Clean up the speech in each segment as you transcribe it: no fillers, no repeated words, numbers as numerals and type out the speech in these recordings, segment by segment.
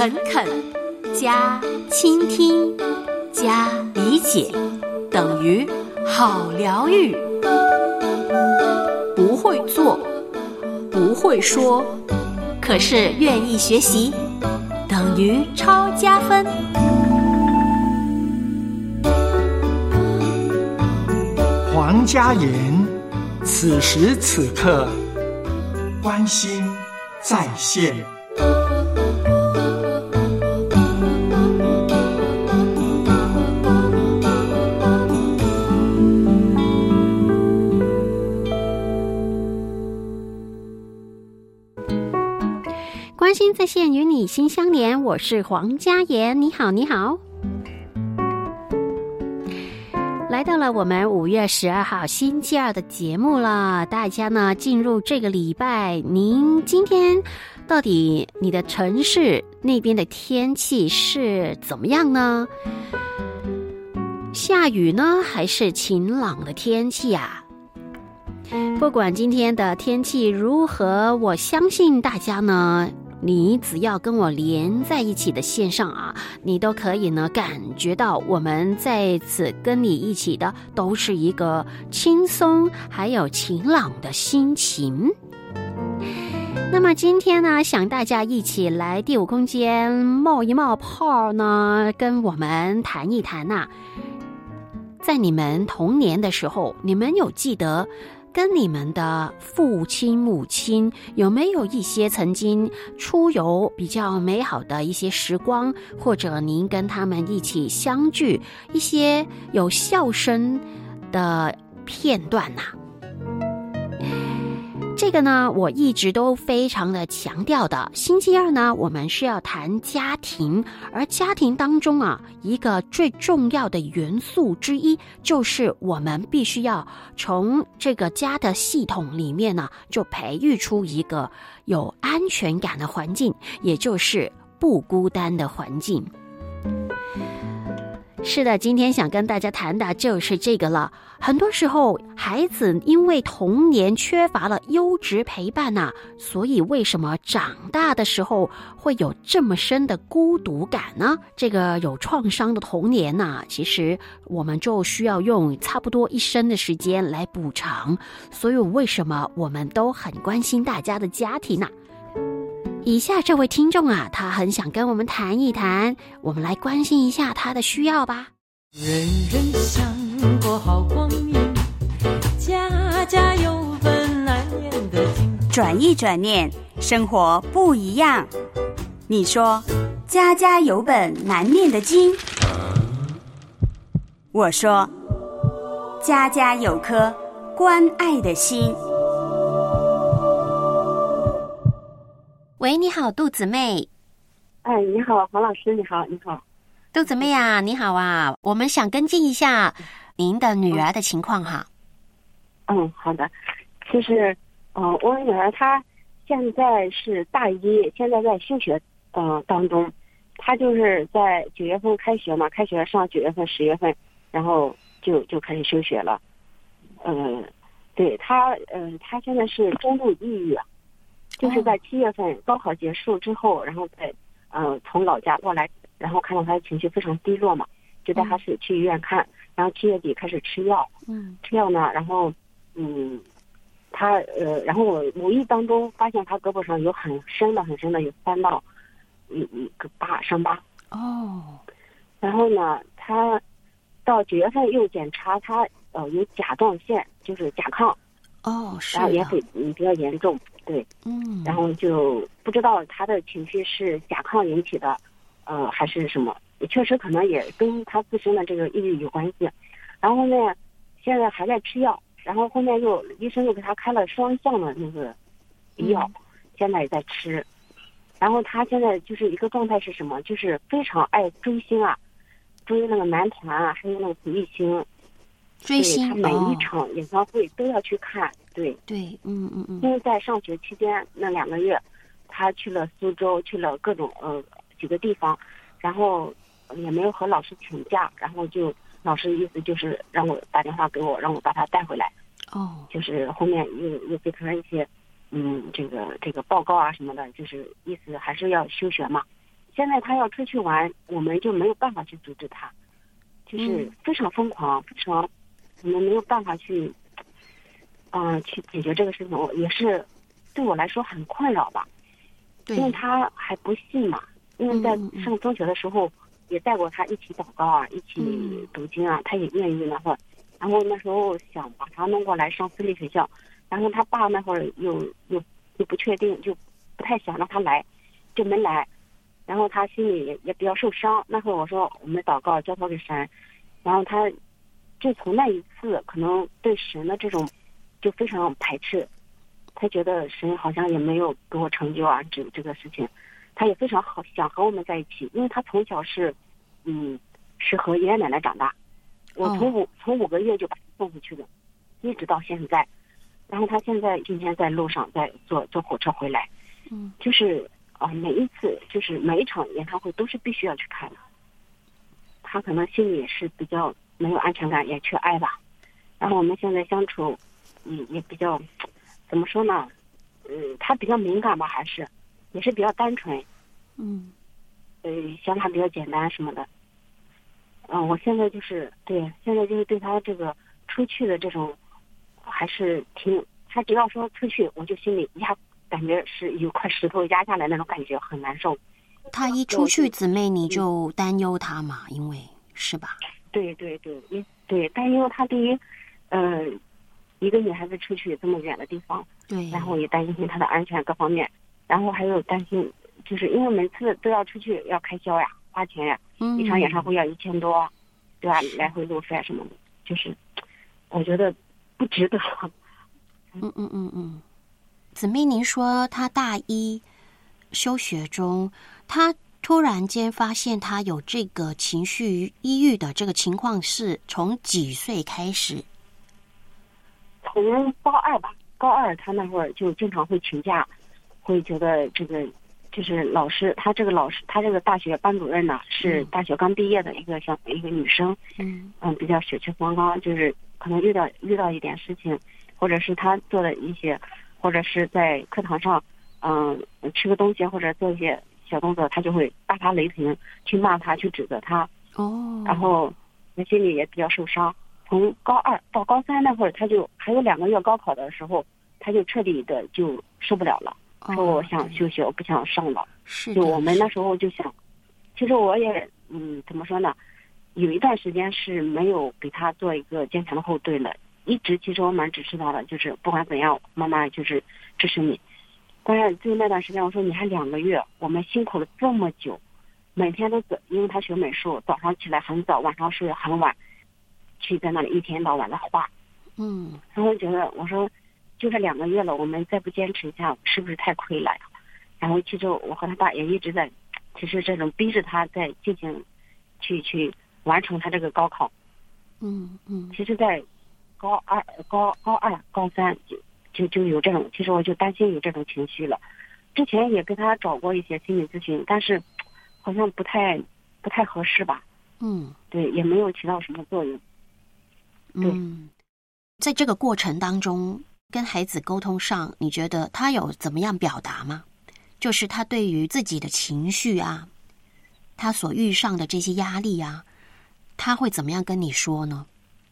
诚恳加倾听加理解等于好疗愈。不会做，不会说，可是愿意学习，等于超加分。 黄家言，此时此刻关心在线。 关心在线，与你心相连，我是黄家言。你好，你好。来到了我们5月12号星期二的节目了，大家呢进入这个礼拜，您今天到底你的城市那边的天气是怎么样呢？下雨呢还是晴朗的天气啊？不管今天的天气如何，我相信大家呢，你只要跟我连在一起的线上啊，你都可以呢感觉到我们在此跟你一起的都是一个轻松还有晴朗的心情。那么今天呢，想大家一起来第5空间冒一冒泡呢，跟我们谈一谈啊，在你们童年的时候，你们有记得跟你们的父亲母亲有没有一些曾经出游比较美好的一些时光，或者您跟他们一起相聚一些有笑声的片段啊？这个呢，我一直都非常的强调的。星期二呢，我们是要谈家庭，而家庭当中啊，一个最重要的元素之一，就是我们必须要从这个家的系统里面呢，就培育出一个有安全感的环境，也就是不孤单的环境。是的，今天想跟大家谈的就是这个了。很多时候，孩子因为童年缺乏了优质陪伴啊，所以为什么长大的时候会有这么深的孤独感呢？这个有创伤的童年啊，其实我们就需要用差不多一生的时间来补偿。所以为什么我们都很关心大家的家庭啊？以下这位听众啊，他很想跟我们谈一谈，我们来关心一下他的需要吧。 人人想过好光阴，家家有本难念的经。 转一转念，生活不一样。你说家家有本难念的经，我说家家有颗关爱的心。 喂，你好，杜姊妹。 哎，你好，黄老师，你好，你好， 杜姊妹啊，你好啊，我们想跟进一下您的女儿的情况哈。 好的。其实，我女儿她现在是大一，现在在休学当中。她就是在9月份开学嘛，开学上9月份、10月份，然后就开始休学了。对她现在是中度抑郁。就是在7月份高考结束之后，然后再从老家过来，然后看到他的情绪非常低落嘛，就带他去医院看，然后7月底开始吃药，吃药呢，然后他然后我无意当中发现他胳膊上有很深的有3道一个伤疤。然后呢，他到9月份又检查他有甲状腺，就是甲亢。 是的。 然后也会比较严重。对，然后就不知道他的情绪是甲亢引起的，还是什么？确实可能也跟他自身的这个抑郁有关系。然后呢，现在还在吃药，然后后面医生又给他开了双向的那个药，现在也在吃。然后他现在就是一个状态是什么？就是非常爱追星啊，追那个男团啊，还有那个体育星。 追星， 他每一场演唱会都要去看。对，因为在上学期间那2个月，他去了苏州，去了各种几个地方，然后也没有和老师请假，然后就老师意思就是让我打电话给我，让我把他带回来。就是后面又给他一些这个报告啊什么的，就是意思还是要休学嘛。 现在他要出去玩，我们就没有办法去阻止他，就是非常疯狂，非常我们没有办法去去解决这个事情，也是对我来说很困扰吧。 对， 因为他还不信嘛，因为在上中学的时候也带过他一起祷告啊，一起读经啊，他也愿意那会儿。然后那时候想把他弄过来上私立学校，然后他爸那会儿又不确定，就不太想让他来，就没来。然后他心里也比较受伤。那会儿我说我们祷告交托给神，然后他就从那一次可能对神的这种就非常排斥，他觉得神好像也没有给我成就啊，这个事情，他也非常好想和我们在一起，因为他从小是和爷爷奶奶长大，我从5个月就把他送回去的，一直到现在。然后他现在今天在路上在坐火车回来，就是每一次就是每一场演唱会都是必须要去看的。他可能心里也是比较没有安全感，也缺爱吧。然后我们现在相处，也比较怎么说呢？他比较敏感吧，也是比较单纯，想法比较简单什么的。我现在就是对他这个出去的这种，还是他只要说出去，我就心里感觉是有块石头压下来那种感觉，很难受。 他一出去，姊妹你就担忧他嘛，因为是吧？ 对，担忧他对于一个女孩子出去这么远的地方， 对， 然后也担心她的安全各方面，然后还有担心，就是因为每次都要出去要开销呀，花钱呀，一场演唱会要1000多，对吧？来回路费什么的，就是我觉得不值得。 姊妹，您说他大一休学中，他突然间发现他有这个情绪抑郁的这个情况，是从几岁开始？ 从高2吧，高2他那会儿就经常会请假，会觉得这个就是他这个大学班主任呢是大学刚毕业的一个女生，比较血气方刚，就是可能遇到一点事情，或者是他做的一些，或者是在课堂上吃个东西或者做一些小动作，他就会大发雷霆去骂他，去指责他。然后我心里也比较受伤。从高2到高3那会儿，他就还有2个月高考的时候，他就彻底的就受不了了，说我想休学，我不想上了。就我们那时候就想，其实我也怎么说呢，有一段时间是没有给他做一个坚强的后盾的，一直其实我蛮支持他的，就是不管怎样，妈妈就是支持你。但是就那段时间，我说你还2个月，我们辛苦了这么久，每天都因为他学美术，早上起来很早，晚上睡得很晚，去在那里一天到晚的画。然后觉得我说就这2个月了，我们再不坚持一下，是不是太亏了呀？然后其实我和他爸也一直在，其实这种逼着他在进行去完成他这个高考。其实在高2、高3就有这种，其实我就担心有这种情绪了。之前也跟他找过一些心理咨询，但是好像不太合适吧。对，也没有起到什么作用。 在这个过程当中，跟孩子沟通上，你觉得他有怎么样表达吗？就是他对于自己的情绪啊，他所遇上的这些压力啊，他会怎么样跟你说呢？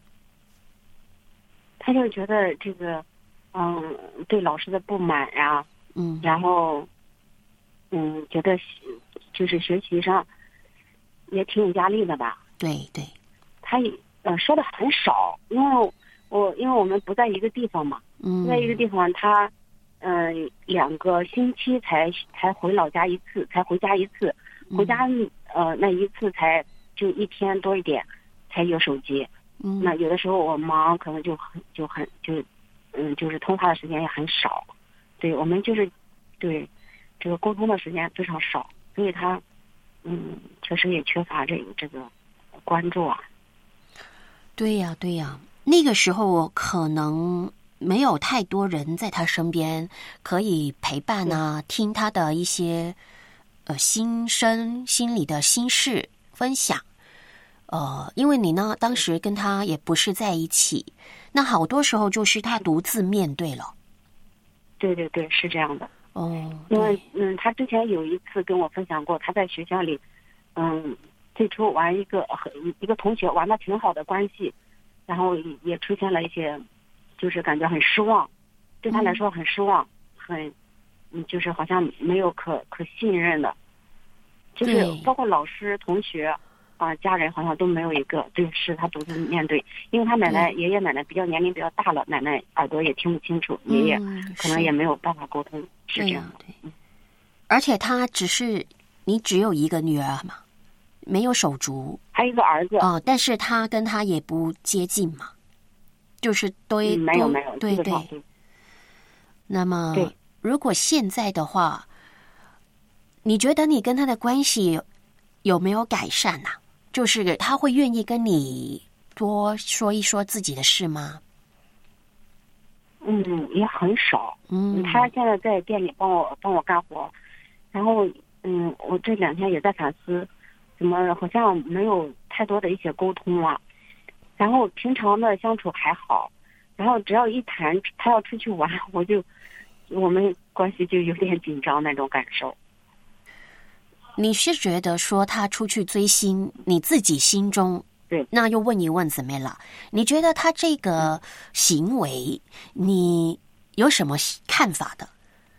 他就觉得这个对老师的不满呀，然后觉得就是学习上也挺有压力的吧。对，他说的很少，因为我们不在一个地方嘛，不在一个地方，他2个星期才回老家一次，才回家一次，回家那一次才就1天多一点才有手机。那有的时候我忙，可能就是通话的时间也很少。对，我们就是对这个沟通的时间非常少，所以他确实也缺乏这个关注啊。 对呀，那个时候可能没有太多人在他身边可以陪伴啊，听他的一些心声、心里的心事分享。因为你呢，当时跟他也不是在一起，那好多时候就是他独自面对了。 对，是这样的。 哦， 因为对他之前有一次跟我分享过，他在学校里，最初玩一个同学玩的挺好的关系，然后也出现了一些，就是感觉很失望，对他来说很失望，就是好像没有可信任的，就是对包括老师、同学家人好像都没有一个对是他独自面对，因为他爷爷奶奶年龄比较大了，奶奶耳朵也听不清楚，爷爷可能也没有办法沟通，是这样的。 对，而且你只有一个女儿嘛，没有手足， 还有一个儿子但是他跟他也不接近嘛，就是没有， 对对。 那么对， 如果现在的话，你觉得你跟他的关系有没有改善啊？就是他会愿意跟你多说一说自己的事吗？ 也很少。他现在在店里帮我干活，然后我这2天也在反思，怎么好像没有太多的一些沟通啊。然后平常的相处还好，然后只要一谈他要出去玩，我们关系就有点紧张那种感受。 你是觉得说他出去追星，你自己心中对， 那又问一问怎么了？你觉得他这个行为，你有什么看法的？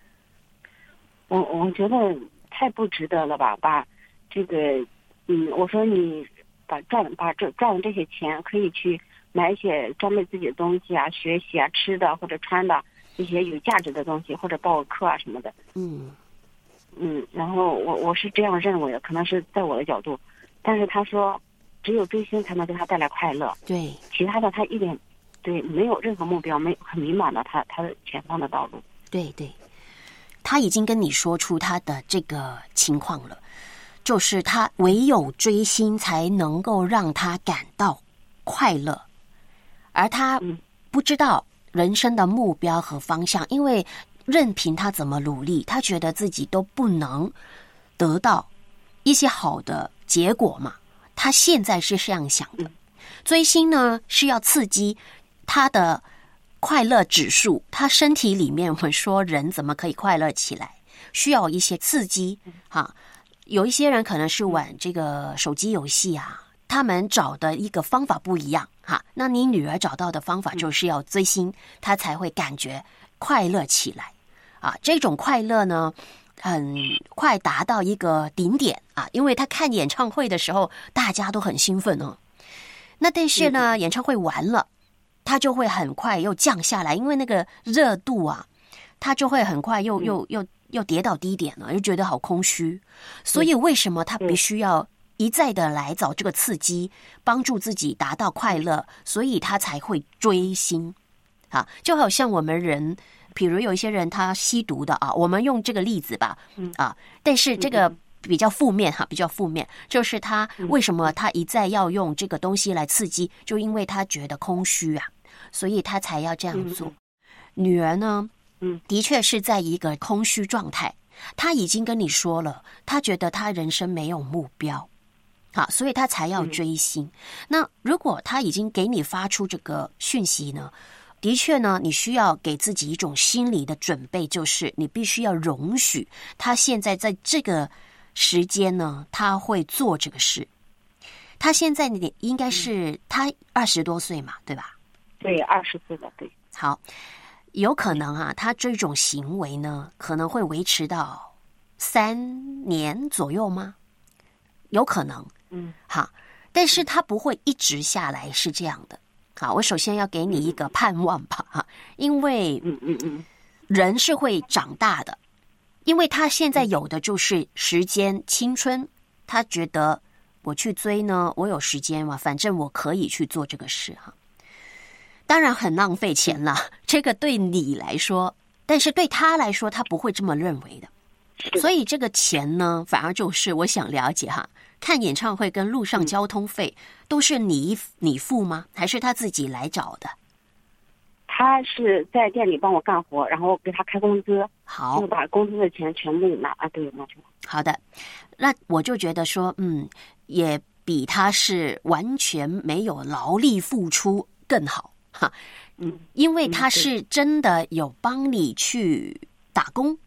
我觉得太不值得了吧？把这个，我说你赚的这些钱，可以去买一些装备自己的东西啊，学习啊，吃的或者穿的一些有价值的东西，或者报个课啊什么的。然后我是这样认为的，可能是在我的角度，但是他说，只有追星才能给他带来快乐， 对， 其他的他一点没有任何目标，很迷茫的他的前方的道路。 对，他已经跟你说出他的这个情况了，就是他唯有追星才能够让他感到快乐，而他不知道人生的目标和方向，因为任凭他怎么努力，他觉得自己都不能得到一些好的结果嘛。他现在是这样想的，追星呢是要刺激他的快乐指数，他身体里面我们说人怎么可以快乐起来，需要一些刺激有一些人可能是玩这个手机游戏啊，他们找的一个方法不一样那你女儿找到的方法就是要追星，她才会感觉快乐起来这种快乐呢很快达到一个顶点因为她看演唱会的时候大家都很兴奋那但是呢演唱会完了它就会很快又降下来，因为那个热度它就会很快又跌到低点了，又觉得好空虚。所以为什么他必须要一再的来找这个刺激，帮助自己达到快乐，所以他才会追星就好像我们人，比如有一些人他吸毒的我们用这个例子吧但是这个比较负面比较负面，就是他为什么他一再要用这个东西来刺激，就因为他觉得空虚所以他才要这样做。女儿呢的确是在一个空虚状态，她已经跟你说了，她觉得她人生没有目标所以她才要追星那如果她已经给你发出这个讯息呢，的确呢你需要给自己一种心理的准备，就是你必须要容许她现在在这个时间呢她会做这个事。她现在你应该是她20多岁嘛，对吧？ 对，24的，对。 好，有可能他这种行为呢，可能会维持到3年左右吗？有可能，但是他不会一直下来，是这样的。我首先要给你一个盼望吧，因为人是会长大的，因为他现在有的就是时间、青春，他觉得我去追呢，我有时间嘛，反正我可以去做这个事当然很浪费钱啦，这个对你来说，但是对他来说他不会这么认为的。所以这个钱呢反而就是我想了解看演唱会跟路上交通费都是你付吗？还是他自己来找的？ 他是在店里帮我干活，然后给他开工资， 好， 就把工资的钱全部拿去了。 好的，那我就觉得说也比他是完全没有劳力付出更好因为他是真的有帮你去打工，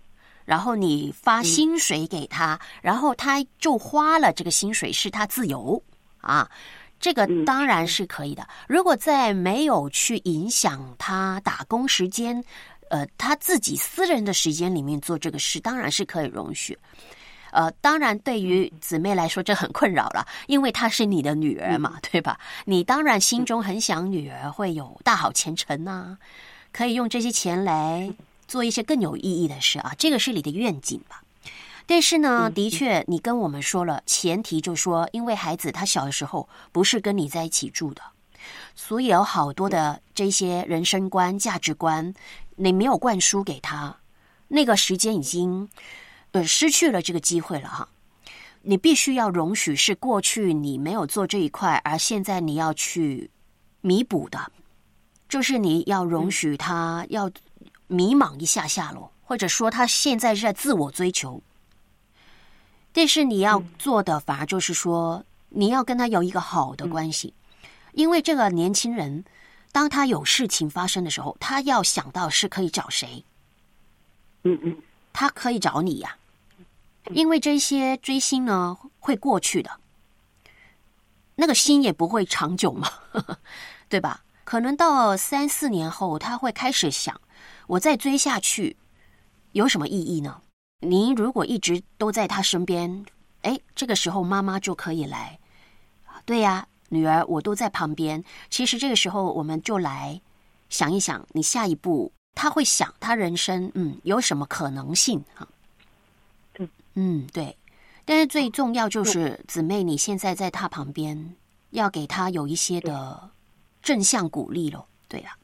然后你发薪水给他，然后他就花了这个薪水，是他自由啊，这个当然是可以的。如果在没有去影响他打工时间，他自己私人的时间里面做这个事，当然是可以容许。当然对于姊妹来说这很困扰了，因为她是你的女儿嘛，对吧？你当然心中很想女儿会有大好前程啊，可以用这些钱来做一些更有意义的事啊，这个是你的愿景吧。但是呢，的确你跟我们说了，前提就说因为孩子他小的时候不是跟你在一起住的，所以有好多的这些人生观价值观你没有灌输给他，那个时间已经失去了这个机会了哈。你必须要容许是过去你没有做这一块，而现在你要去弥补的，就是你要容许他要迷茫一下下咯，或者说他现在是在自我追求。但是你要做的反而就是说，你要跟他有一个好的关系，因为这个年轻人当他有事情发生的时候，他要想到是可以找谁。他可以找你呀，因为这些追星呢会过去的，那个心也不会长久嘛，对吧？可能到3、4年后，他会开始想，我再追下去有什么意义呢？您如果一直都在他身边，这个时候妈妈就可以来，对呀，女儿我都在旁边。其实这个时候我们就来想一想，你下一步他会想他人生有什么可能性啊？对。但是最重要就是姊妹，你现在在他旁边，要给他有一些的正向鼓励咯。对呀，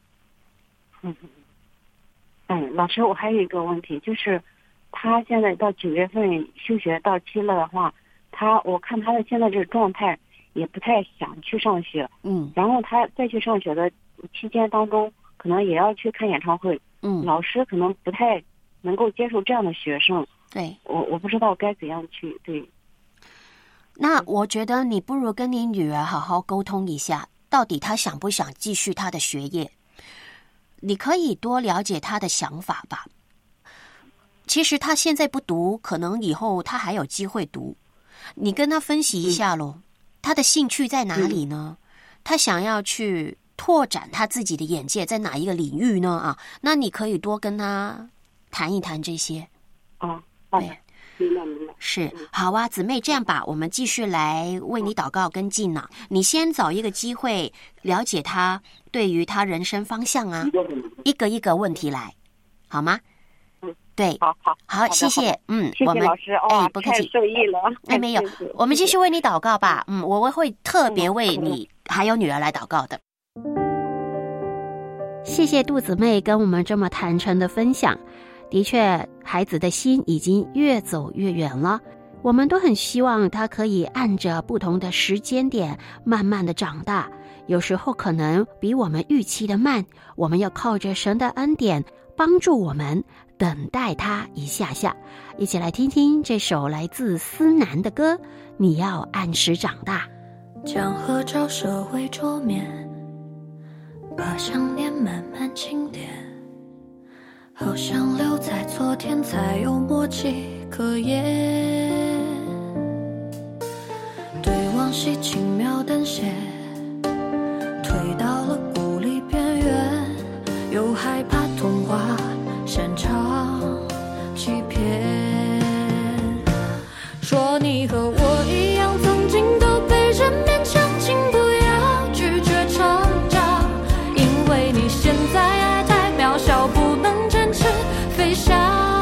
老师，我还有一个问题，就是他现在到9月份休学到期了的话，我看他的现在这个状态也不太想去上学，然后他再去上学的期间当中，可能也要去看演唱会，老师可能不太能够接受这样的学生， 对， 我不知道该怎样去对。 那我觉得你不如跟你女儿好好沟通一下，到底她想不想继续她的学业，你可以多了解她的想法吧。其实她现在不读，可能以后她还有机会读，你跟她分析一下咯，她的兴趣在哪里呢？她想要去拓展她自己的眼界在哪一个领域呢？那你可以多跟她谈一谈这些。对， 明白。 是，好啊，姊妹，这样吧，我们继续来为你祷告跟进呢。你先找一个机会了解他对于他人生方向啊，一个一个问题来，好吗？对，好，谢谢， 谢谢老师， 不客气， 太受益了。 没有，我们继续为你祷告吧。我会特别为你还有女儿来祷告的。谢谢杜姊妹跟我们这么坦诚的分享。的确，孩子的心已经越走越远了，我们都很希望他可以按着不同的时间点慢慢的长大，有时候可能比我们预期的慢，我们要靠着神的恩典帮助我们等待他一下下。一起来听听这首来自思南的歌，你要按时长大。 将合照社会桌面，把想念慢慢清点，好像留在昨天才有默契可言，对往昔轻描淡写，推到了孤立边缘，又害怕童话擅长欺骗，说你和我一样曾经都被人勉强，请不要拒绝成长，因为你现在爱太渺小，不能飞翔。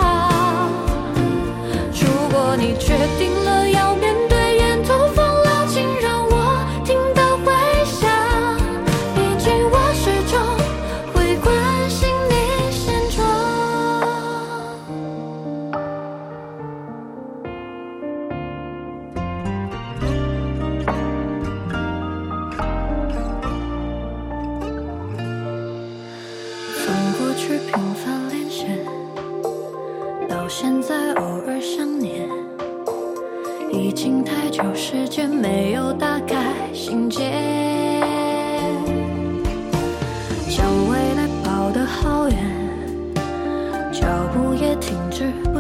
如果你决定了要面对沿途风浪，请让我听到回响，毕竟我始终会关心你现状。从过去平凡到现在偶尔想念，已经太久时间没有打开心结，将未来跑得好远，脚步也停止不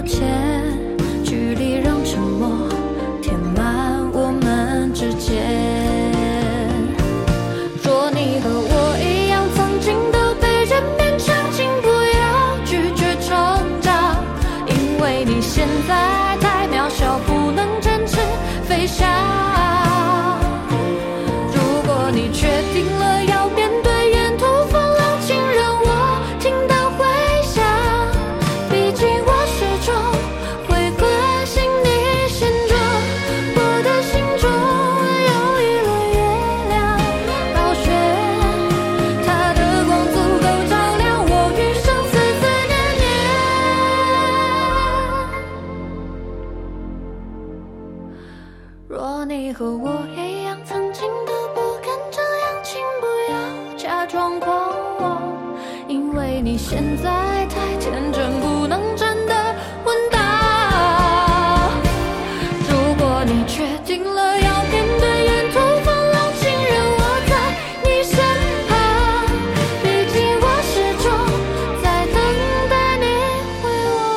现在太渺小，不能展翅飞翔。如果你确定了要面对沿途风浪，请让我听到回响。毕竟我始终会关心你现状。我的心中有一轮月亮，倒悬，它的光足够照亮我余生丝丝念念。若你和我一样曾经都不敢这样，请不要假装狂妄，因为你现在太天真，不能真的稳当。如果你确定了要面对沿途风浪，请让我在你身旁，毕竟我始终在等待你回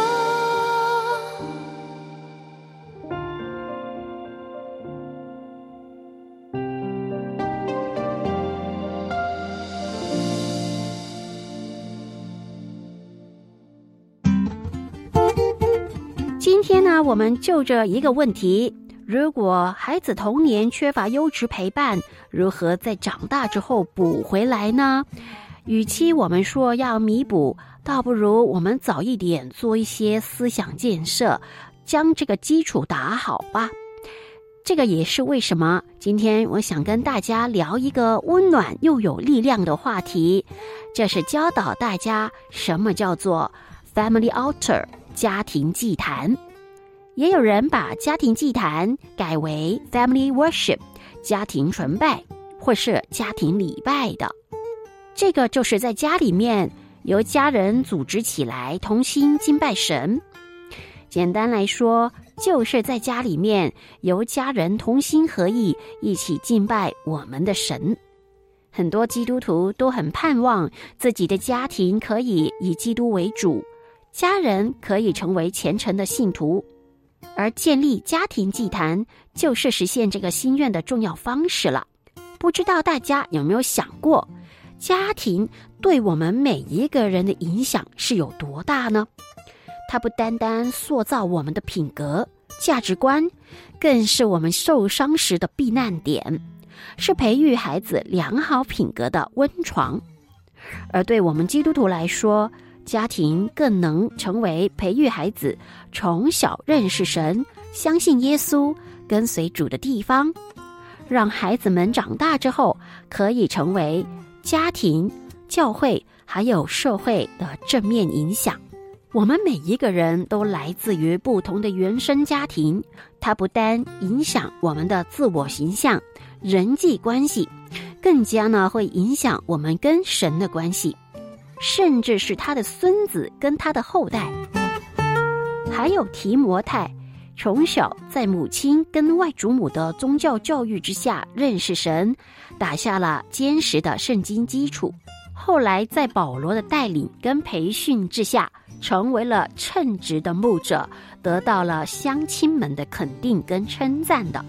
今天呢，我们就这一个问题：如果孩子童年缺乏优质陪伴，如何在长大之后补回来呢？与其我们说要弥补，倒不如我们早一点做一些思想建设，将这个基础打好吧。这个也是为什么今天我想跟大家聊一个温暖又有力量的话题，这是教导大家什么叫做 Family Altar 家庭祭坛。也有人把家庭祭坛改为 Family Worship 家庭崇拜或是家庭礼拜的。这个就是在家里面由家人组织起来同心敬拜神。简单来说，就是在家里面由家人同心合意一起敬拜我们的神。很多基督徒都很盼望自己的家庭可以以基督为主，家人可以成为虔诚的信徒，而建立家庭祭坛就是实现这个心愿的重要方式了。不知道大家有没有想过，家庭对我们每一个人的影响是有多大呢？它不单单塑造我们的品格、价值观，更是我们受伤时的避难点，是培育孩子良好品格的温床。而对我们基督徒来说，家庭更能成为培育孩子从小认识神、相信耶稣、跟随主的地方，让孩子们长大之后可以成为家庭、教会还有社会的正面影响。我们每一个人都来自于不同的原生家庭，它不单影响我们的自我形象、人际关系，更加呢会影响我们跟神的关系，甚至是他的孙子跟他的后代。还有提摩太从小在母亲跟外祖母的宗教教育之下认识神，打下了坚实的圣经基础，后来在保罗的带领跟培训之下，成为了称职的牧者，得到了乡亲们的肯定跟称赞的。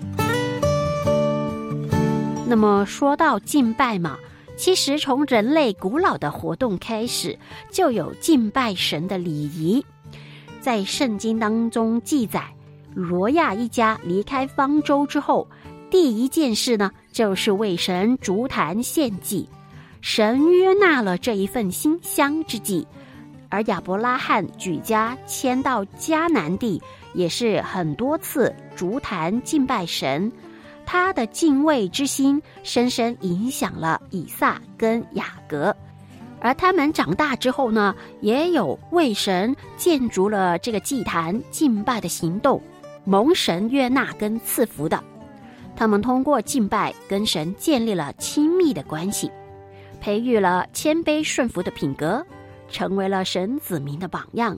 那么说到敬拜嘛，其实从人类古老的活动开始，就有敬拜神的礼仪。在圣经当中记载，罗亚一家离开方舟之后，第一件事呢，就是为神筑坛献祭。神约纳了这一份馨香之祭。而亚伯拉罕举家迁到迦南地，也是很多次筑坛敬拜神。他的敬畏之心深深影响了以撒跟雅各，而他们长大之后呢，也有为神建筑了这个祭坛敬拜的行动，蒙神悦纳跟赐福的。他们通过敬拜跟神建立了亲密的关系，培育了谦卑顺服的品格，成为了神子民的榜样。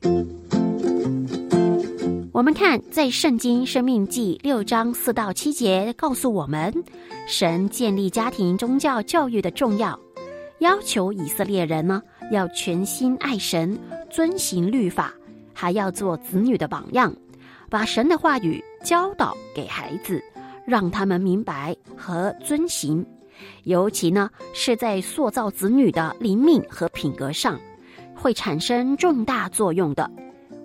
我们看在圣经申命记6章4到7节告诉我们，神建立家庭宗教教育的重要，要求以色列人呢要全心爱神，遵行律法，还要做子女的榜样，把神的话语教导给孩子，让他们明白和遵行。尤其呢是在塑造子女的灵命和品格上，会产生重大作用的。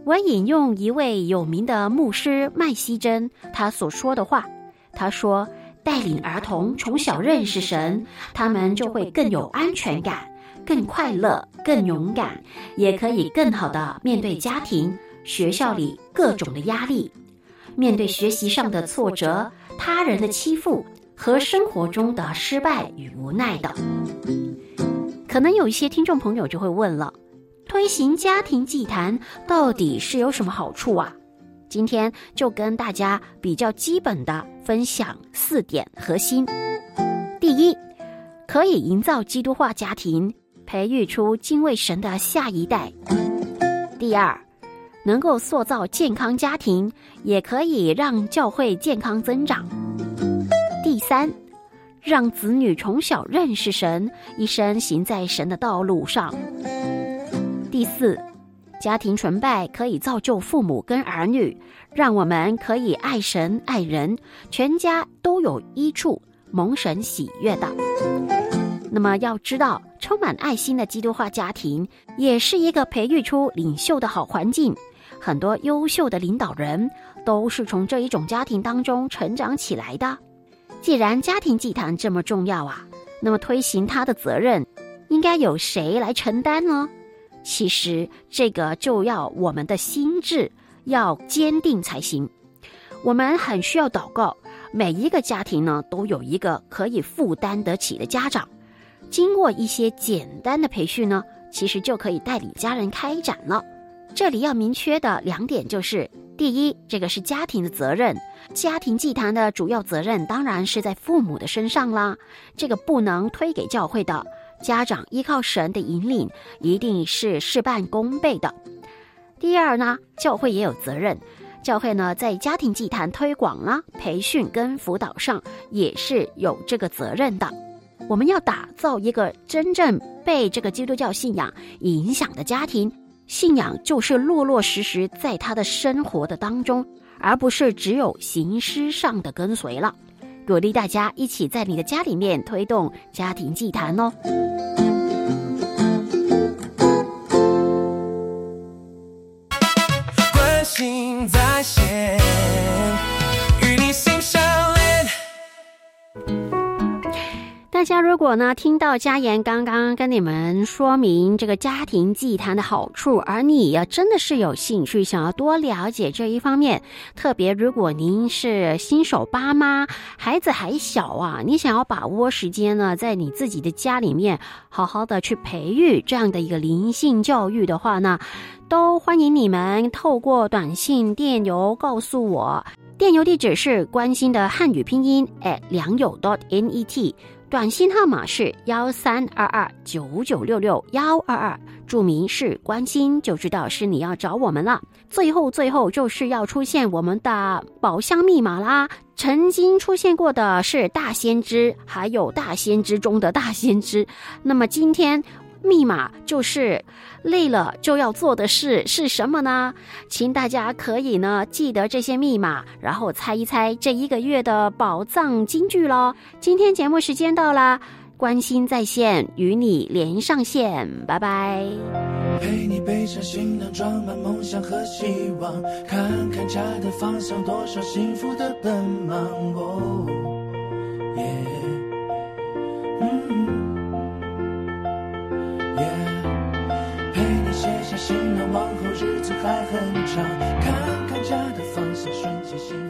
我引用一位有名的牧师麦希珍他所说的话，他说，带领儿童从小认识神，他们就会更有安全感，更快乐，更勇敢，也可以更好地面对家庭、学校里各种的压力，面对学习上的挫折、他人的欺负和生活中的失败与无奈的。可能有一些听众朋友就会问了，推行家庭祭坛到底是有什么好处啊？今天就跟大家比较基本的分享4点核心。第一，可以营造基督化家庭，培育出敬畏神的下一代。第二，能够塑造健康家庭，也可以让教会健康增长。第三，让子女从小认识神，一生行在神的道路上。第四，家庭崇拜可以造就父母跟儿女，让我们可以爱神爱人，全家都有益处，蒙神喜悦的。那么要知道，充满爱心的基督化家庭也是一个培育出领袖的好环境，很多优秀的领导人都是从这一种家庭当中成长起来的。既然家庭祭坛这么重要啊，那么推行它的责任应该由谁来承担呢？其实这个就要我们的心智要坚定才行。我们很需要祷告，每一个家庭呢都有一个可以负担得起的家长，经过一些简单的培训呢，其实就可以带领家人开展了。这里要明确的2点就是，第一，这个是家庭的责任，家庭祭坛的主要责任当然是在父母的身上啦，这个不能推给教会的，家长依靠神的引领，一定是事半功倍的。第二呢，教会也有责任，教会呢在家庭祭坛推广啦、培训跟辅导上也是有这个责任的。我们要打造一个真正被这个基督教信仰影响的家庭，信仰就是落落实实在他的生活的当中，而不是只有形式上的跟随了。鼓励大家一起在你的家里面推动家庭祭坛哦。 关心在线，与你心相连。 大家如果呢听到佳言刚刚跟你们说明这个家庭祭坛的好处，而你真的是有兴趣想要多了解这一方面，特别如果您是新手爸妈，孩子还小啊，你想要把握时间呢，在你自己的家里面好好的去培育这样的一个灵性教育的话呢，都欢迎你们透过短信电邮告诉我，电邮地址是关心的汉语拼音良友 .net，短信号码是13229966，122，注明是关心，就知道是你要找我们了。最后就是要出现我们的宝箱密码啦。曾经出现过的是大先知，还有大先知中的大先知。那么今天密码就是累了就要做的事是什么呢？请大家可以呢记得这些密码，然后猜一猜这1个月的宝藏金句咯。今天节目时间到啦，关心在线与你连上线，拜拜。 陪你背上行囊，装满梦想和希望，看看家的方向，多少幸福的奔忙。哦，陪你写下行囊，往后日子还很长，看看家的方向，瞬间心